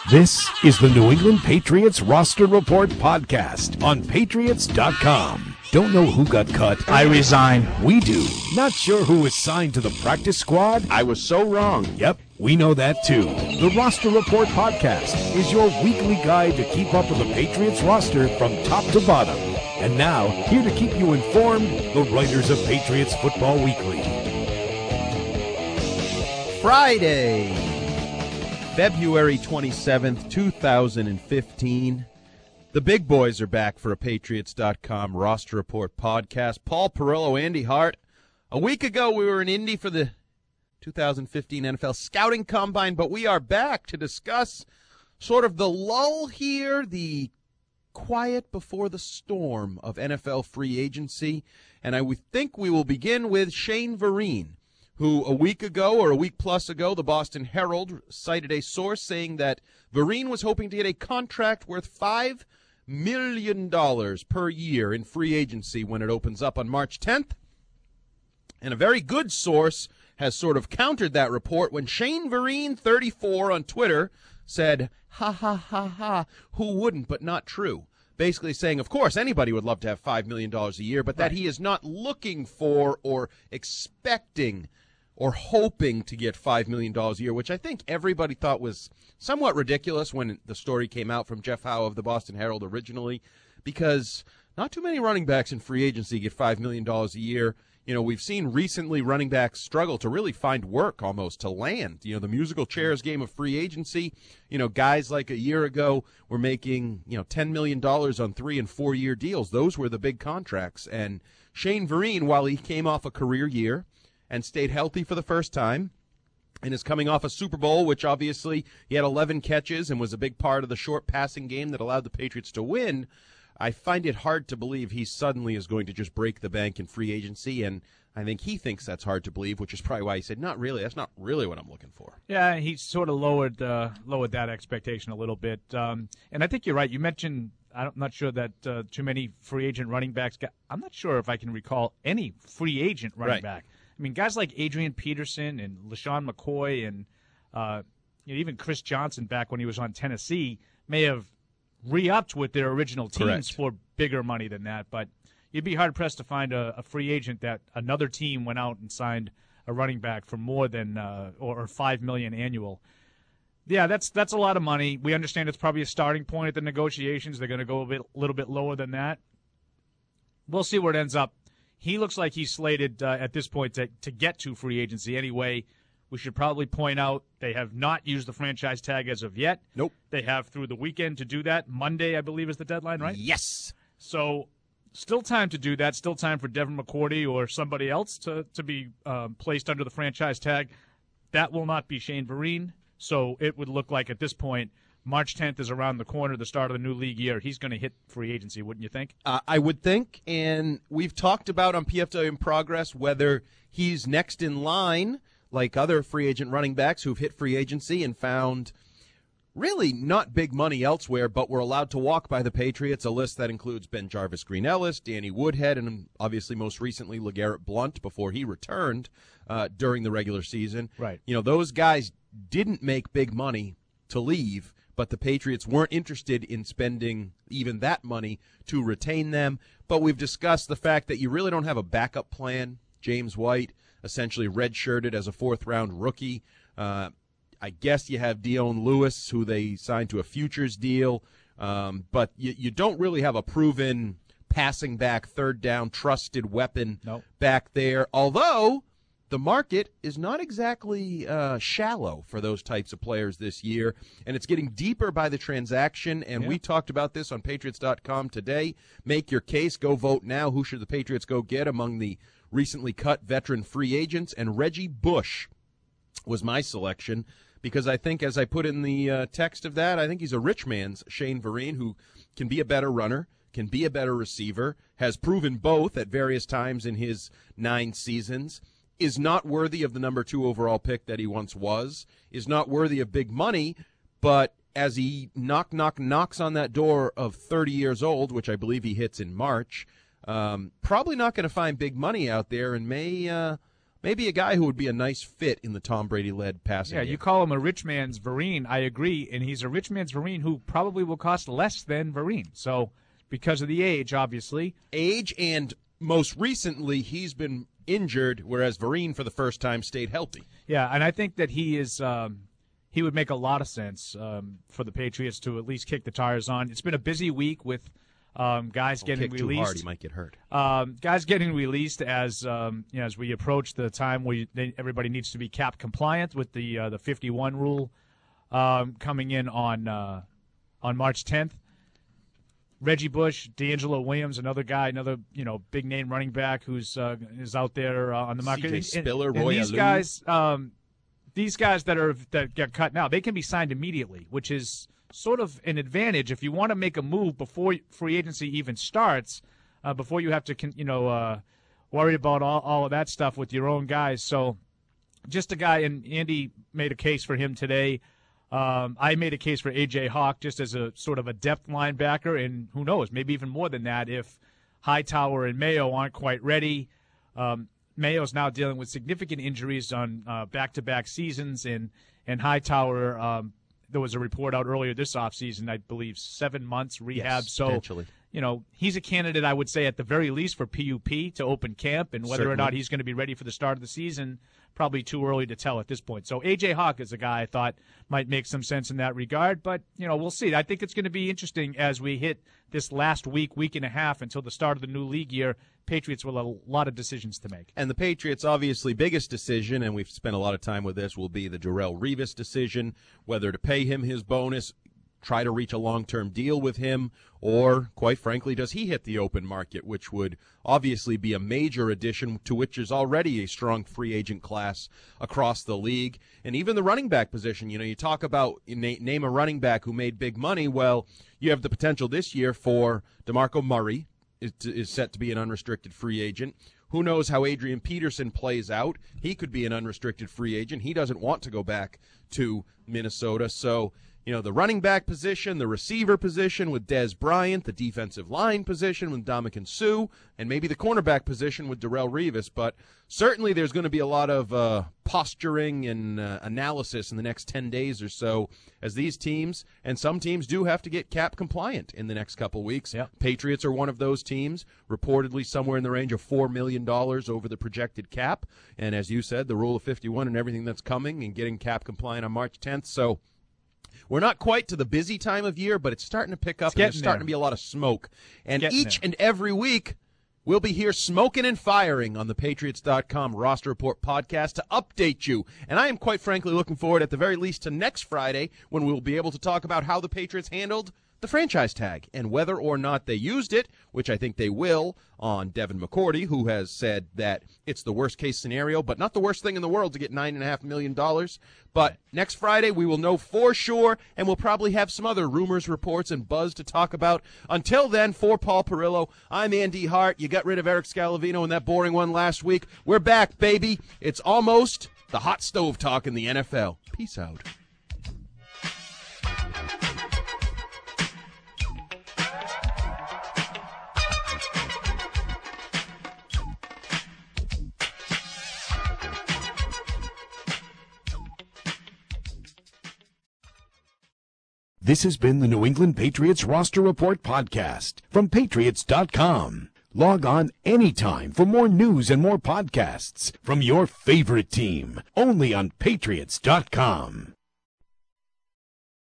This is the New England Patriots Roster Report podcast on Patriots.com. Don't know who got cut? I resign. We do. Not sure who was signed to the practice squad? I was so wrong. Yep, we know that too. The Roster Report podcast is your weekly guide to keep up with the Patriots roster from top to bottom. And now, here to keep you informed, the writers of Patriots Football Weekly. Friday, February 27th, 2015. The big boys are back for a Patriots.com roster report podcast. Paul Perillo, Andy Hart. A week ago, we were in Indy for the 2015 NFL Scouting Combine, but we are back to discuss sort of the lull here, the quiet before the storm of NFL free agency. And I would think we will begin with Shane Vereen, who a week ago or a week plus ago, the Boston Herald cited a source saying that Vereen was hoping to get a contract worth $5 million per year in free agency when it opens up on March 10th. And a very good source has sort of countered that report when Shane Vereen, 34, on Twitter said, ha, ha, ha, ha, who wouldn't, but not true. Basically saying, of course, anybody would love to have $5 million a year, but that he is not looking for or expecting or hoping to get $5 million a year, which I think everybody thought was somewhat ridiculous when the story came out from Jeff Howe of the Boston Herald originally, because not too many running backs in free agency get $5 million a year. You know, we've seen recently running backs struggle to really find work almost, to land. You know, the musical chairs game of free agency, you know, guys like a year ago were making, $10 million on 3 and 4 year deals. Those were the big contracts. And Shane Vereen, while he came off a career year and stayed healthy for the first time, and is coming off a Super Bowl, which obviously he had 11 catches and was a big part of the short passing game that allowed the Patriots to win. I find it hard to believe he suddenly is going to just break the bank in free agency, and I think he thinks that's hard to believe, which is probably why he said, not really, that's not really what I'm looking for. Yeah, he sort of lowered that expectation a little bit. And I think you're right. You mentioned, I'm not sure that too many free agent running backs I'm not sure if I can recall any free agent running back. I mean, guys like Adrian Peterson and LaShawn McCoy and even Chris Johnson back when he was on Tennessee may have re-upped with their original teams for bigger money than that. But you'd be hard-pressed to find a free agent that another team went out and signed a running back for more than or $5 million annual. Yeah, that's a lot of money. We understand it's probably a starting point at the negotiations. They're going to go a little bit lower than that. We'll see where it ends up. He looks like he's slated at this point to get to free agency anyway. We should probably point out they have not used the franchise tag as of yet. Nope. They have through the weekend to do that. Monday, I believe, is the deadline, right? Yes. So still time to do that. Still time for Devin McCourty or somebody else to be placed under the franchise tag. That will not be Shane Vereen. So it would look like at this point, March 10th is around the corner, the start of the new league year. He's going to hit free agency, wouldn't you think? I would think, and we've talked about on PFW in Progress whether he's next in line like other free agent running backs who've hit free agency and found really not big money elsewhere, but were allowed to walk by the Patriots, a list that includes Ben Jarvis Green-Ellis, Danny Woodhead, and obviously most recently LeGarrette Blount before he returned during the regular season. Right. You know, those guys didn't make big money to leave, but the Patriots weren't interested in spending even that money to retain them. But we've discussed the fact that you really don't have a backup plan. James White essentially redshirted as a fourth-round rookie. I guess you have Dion Lewis, who they signed to a futures deal. But you don't really have a proven passing back, third down, trusted weapon back there. Although the market is not exactly shallow for those types of players this year, and it's getting deeper by the transaction, and we talked about this on Patriots.com today. Make your case. Go vote now. Who should the Patriots go get among the recently cut veteran free agents? And Reggie Bush was my selection because I think, as I put in the text of that, I think he's a rich man's Shane Vereen who can be a better runner, can be a better receiver, has proven both at various times in his 9 seasons, is not worthy of the number 2 overall pick that he once was, is not worthy of big money, but as he knocks on that door of 30 years old, which I believe he hits in March, probably not going to find big money out there and may maybe a guy who would be a nice fit in the Tom Brady-led passing game. Yeah, you call him a rich man's Vereen. I agree, and he's a rich man's Vereen who probably will cost less than Vereen. So because of the age, obviously. Age, and most recently he's been injured, whereas Vereen for the first time stayed healthy. Yeah, and I think that he is he would make a lot of sense for the Patriots to at least kick the tires on. It's been a busy week with guys getting kick released. Too hard, he might get hurt. Guys getting released as as we approach the time where everybody needs to be cap compliant with the 51 rule coming in on March 10th. Reggie Bush, D'Angelo Williams, another guy, another big name running back who's is out there on the market. CJ Spiller, and Roy these Alou. These guys that get cut now, they can be signed immediately, which is sort of an advantage if you want to make a move before free agency even starts, before you have to worry about all of that stuff with your own guys. So just a guy, and Andy made a case for him today. I made a case for A.J. Hawk just as a sort of a depth linebacker, and who knows, maybe even more than that if Hightower and Mayo aren't quite ready. Mayo's now dealing with significant injuries on back-to-back seasons, and Hightower, there was a report out earlier this offseason, I believe 7 months rehab. Yes, so, potentially. He's a candidate, I would say, at the very least for PUP to open camp, and whether or not he's going to be ready for the start of the season, probably too early to tell at this point. So A.J. Hawk is a guy I thought might make some sense in that regard, but, we'll see. I think it's going to be interesting as we hit this last week and a half until the start of the new league year. Patriots will have a lot of decisions to make. And the Patriots' obviously biggest decision, and we've spent a lot of time with this, will be the Darrelle Revis decision, whether to pay him his bonus, try to reach a long-term deal with him, or, quite frankly, does he hit the open market, which would obviously be a major addition to which is already a strong free agent class across the league. And even the running back position, you talk about name a running back who made big money. Well, you have the potential this year for DeMarco Murray is set to be an unrestricted free agent. Who knows how Adrian Peterson plays out? He could be an unrestricted free agent. He doesn't want to go back to Minnesota. So, the running back position, the receiver position with Dez Bryant, the defensive line position with Ndamukong Suh, and maybe the cornerback position with Darrelle Revis. But certainly there's going to be a lot of posturing and analysis in the next 10 days or so as these teams, and some teams do have to get cap compliant in the next couple weeks. Yep. Patriots are one of those teams, reportedly somewhere in the range of $4 million over the projected cap. And as you said, the rule of 51 and everything that's coming and getting cap compliant on March 10th. So we're not quite to the busy time of year, but it's starting to pick up, and there's starting to be a lot of smoke. And each and every week, we'll be here smoking and firing on the Patriots.com Roster Report podcast to update you. And I am quite frankly looking forward, at the very least, to next Friday when we'll be able to talk about how the Patriots handled the franchise tag and whether or not they used it, which I think they will, on Devin McCourty, who has said that it's the worst-case scenario, but not the worst thing in the world to get $9.5 million. But next Friday, we will know for sure, and we'll probably have some other rumors, reports, and buzz to talk about. Until then, for Paul Perillo, I'm Andy Hart. You got rid of Eric Scalavino in that boring one last week. We're back, baby. It's almost the hot stove talk in the NFL. Peace out. This has been the New England Patriots Roster Report podcast from Patriots.com. Log on anytime for more news and more podcasts from your favorite team, only on Patriots.com.